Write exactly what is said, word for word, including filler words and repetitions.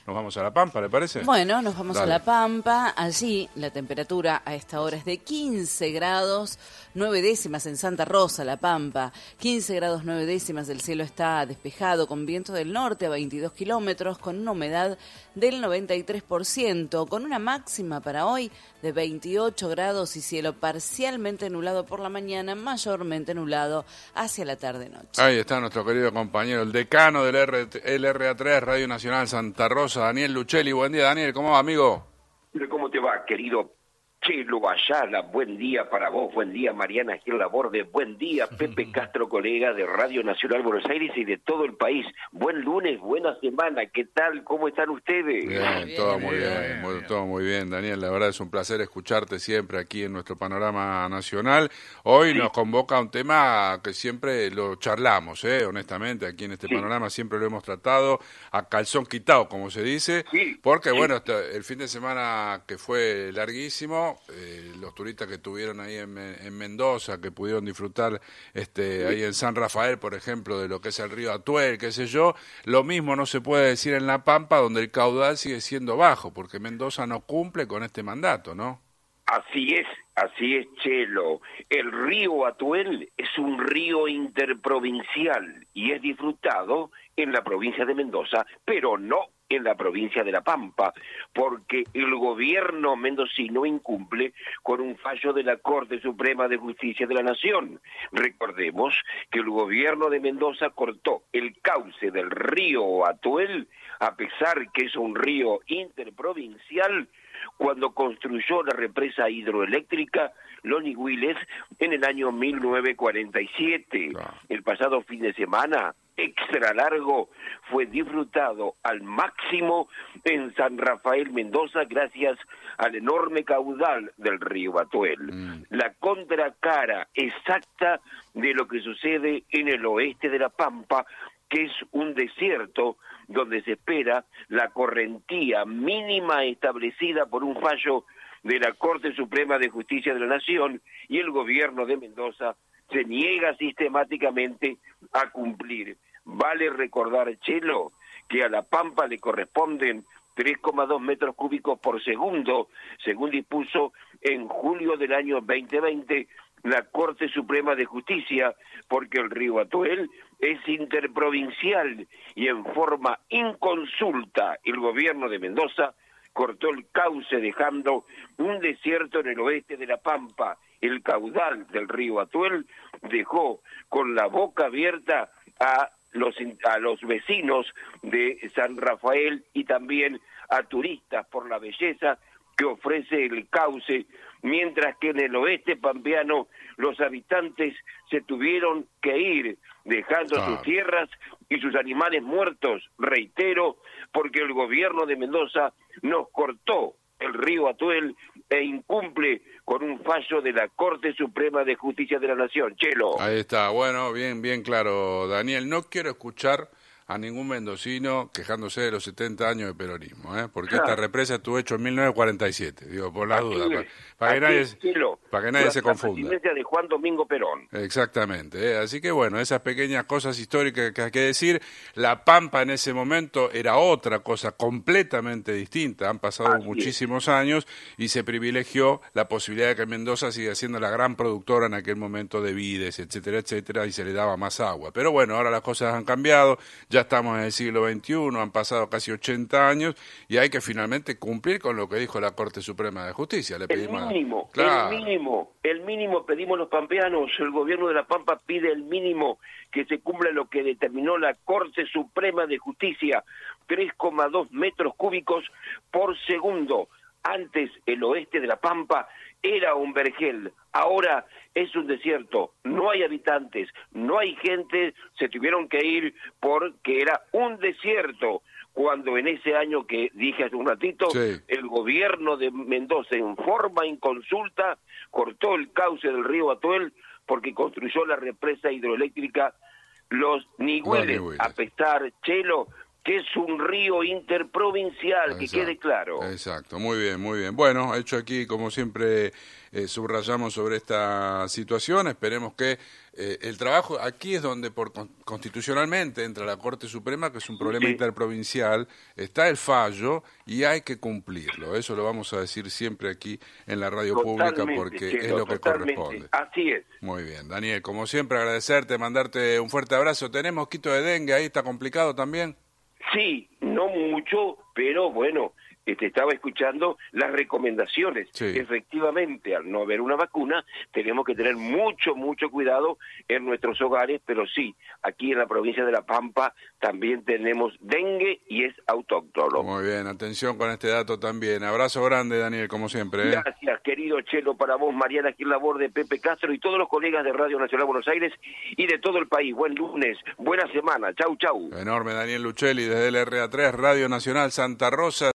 nos vamos a La Pampa, ¿le parece? Bueno, nos vamos Dale. a La Pampa. Allí la temperatura a esta hora es de quince grados, nueve décimas en Santa Rosa, La Pampa. quince grados, nueve décimas, el cielo está despejado con viento del norte a veintidós kilómetros, con una humedad del noventa y tres por ciento, con una máxima para hoy de veintiocho grados y cielo parcialmente nublado por la mañana, mayormente nublado hacia la tarde-noche. Ahí está nuestro querido compañero, el decano del R R A tres, Radio Nacional Santa Rosa, Daniel Luchelli. Buen día, Daniel. ¿Cómo va, amigo? ¿Cómo te va, querido Chelo Ayala? Buen día para vos, buen día Mariana Gil Laborde, buen día Pepe Castro, colega de Radio Nacional Buenos Aires y de todo el país. Buen lunes, buena semana, ¿qué tal? ¿Cómo están ustedes? Bien, bien, todo bien, muy bien, bien, muy- bien. todo muy bien, Daniel. La verdad es un placer escucharte siempre aquí en nuestro panorama nacional. Hoy Sí. nos convoca un tema que siempre lo charlamos, ¿eh? Honestamente, aquí en este Sí. panorama siempre lo hemos tratado a calzón quitado, como se dice, Sí, porque sí. bueno, este- el fin de semana que fue larguísimo, eh, los turistas que estuvieron ahí en, Me- en Mendoza, que pudieron disfrutar este, ahí en San Rafael, por ejemplo, de lo que es el río Atuel, qué sé yo, lo mismo no se puede decir en La Pampa, donde el caudal sigue siendo bajo, porque Mendoza no cumple con este mandato, ¿no? Así es, así es, Chelo. El río Atuel es un río interprovincial y es disfrutado en la provincia de Mendoza, pero no en la provincia de La Pampa, porque el gobierno mendocino incumple con un fallo de la Corte Suprema de Justicia de la Nación. Recordemos que el gobierno de Mendoza cortó el cauce del río Atuel, a pesar que es un río interprovincial, cuando construyó la represa hidroeléctrica Los Nigüiles en el año mil novecientos cuarenta y siete. Claro. El pasado fin de semana, extra largo, fue disfrutado al máximo en San Rafael, Mendoza, gracias al enorme caudal del río Atuel. Mm. La contracara exacta de lo que sucede en el oeste de La Pampa, que es un desierto donde se espera la correntía mínima establecida por un fallo de la Corte Suprema de Justicia de la Nación, y el gobierno de Mendoza se niega sistemáticamente a cumplir. Vale recordar, Chelo, que a La Pampa le corresponden tres coma dos metros cúbicos por segundo, según dispuso en julio del año veinte veinte la Corte Suprema de Justicia, porque el río Atuel es interprovincial y en forma inconsulta el gobierno de Mendoza cortó el cauce dejando un desierto en el oeste de La Pampa. El caudal del río Atuel dejó con la boca abierta a los, a los vecinos de San Rafael y también a turistas por la belleza que ofrece el cauce, mientras que en el oeste pampeano los habitantes se tuvieron que ir, dejando Claro. sus tierras y sus animales muertos, reitero, porque el gobierno de Mendoza nos cortó el río Atuel e incumple con un fallo de la Corte Suprema de Justicia de la Nación. Chelo. Ahí está, bueno, bien, bien claro, Daniel. No quiero escuchar a ningún mendocino quejándose de los setenta años de peronismo, ¿eh? Porque esta represa estuvo hecha en mil novecientos cuarenta y siete, digo, por las dudas, para, para que nadie, Así es, Chelo, para que nadie se durante la confunda. presidencia de Juan Domingo Perón. Exactamente, ¿eh? Así que bueno, esas pequeñas cosas históricas que hay que decir. La Pampa en ese momento era otra cosa completamente distinta, han pasado Así es. muchísimos años y se privilegió la posibilidad de que Mendoza siga siendo la gran productora en aquel momento de vides, etcétera, etcétera, y se le daba más agua. Pero bueno, ahora las cosas han cambiado, ya estamos en el siglo veintiuno, han pasado casi ochenta años y hay que finalmente cumplir con lo que dijo la Corte Suprema de Justicia. Le El pedimos a- mínimo, Claro. el mínimo, el mínimo pedimos los pampeanos. El gobierno de La Pampa pide el mínimo, que se cumpla lo que determinó la Corte Suprema de Justicia, tres coma dos metros cúbicos por segundo. Antes el oeste de La Pampa era un vergel, ahora es un desierto, no hay habitantes, no hay gente, se tuvieron que ir porque era un desierto, cuando en ese año que dije hace un ratito, Sí. el gobierno de Mendoza en forma inconsulta cortó el cauce del río Atuel porque construyó la represa hidroeléctrica Los Nigüiles, Nigüiles. a pesar, Chelo, que es un río interprovincial, Exacto, que quede claro. Exacto, muy bien, muy bien. Bueno, hecho aquí, como siempre, eh, subrayamos sobre esta situación, esperemos que eh, el trabajo, aquí es donde por constitucionalmente entra la Corte Suprema, que es un problema Sí. interprovincial, está el fallo y hay que cumplirlo. Eso lo vamos a decir siempre aquí en la radio pública Totalmente, porque Chelo, es lo que totalmente. corresponde. Así es. Muy bien, Daniel, como siempre agradecerte, mandarte un fuerte abrazo. ¿Tenés mosquito de dengue ahí? ¿Está complicado también? Sí, no mucho, pero bueno, este, estaba escuchando las recomendaciones. Sí. Efectivamente, al no haber una vacuna, tenemos que tener mucho, mucho cuidado en nuestros hogares, pero sí, aquí en la provincia de La Pampa también tenemos dengue y es autóctono. Muy bien, atención con este dato también. Abrazo grande, Daniel, como siempre. ¿eh? Gracias, querido Chelo, para vos, Mariana, aquí en labor de Pepe Castro y todos los colegas de Radio Nacional Buenos Aires y de todo el país. Buen lunes, buena semana. Chau, chau. Enorme, Daniel Luchelli, desde el R A tres, Radio Nacional Santa Rosa.